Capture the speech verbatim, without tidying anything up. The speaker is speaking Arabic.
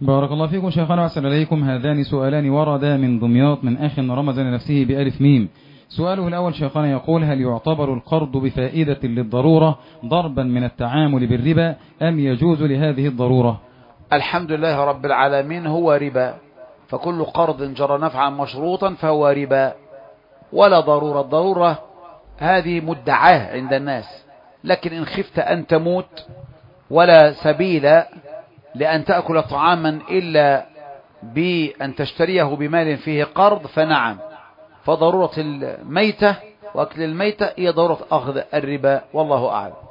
بارك الله فيكم شيخنا وأحسن إليكم. هذان سؤالان وردا من دمياط من أخ رمز لنفسه بألف ميم. سؤاله الأول شيخنا يقول: هل يعتبر القرض بفائدة للضرورة ضربا من التعامل بالربا أم يجوز لهذه الضرورة؟ الحمد لله رب العالمين، هو ربا، فكل قرض جرى نفعا مشروطا فهو ربا ولا ضرورة. الضرورة هذه مدعاه عند الناس، لكن إن خفت أن تموت ولا سبيل لأن تأكل طعاما إلا بأن تشتريه بمال فيه قرض فنعم، فضرورة الميتة وأكل الميتة هي ضرورة أخذ الربا، والله أعلم.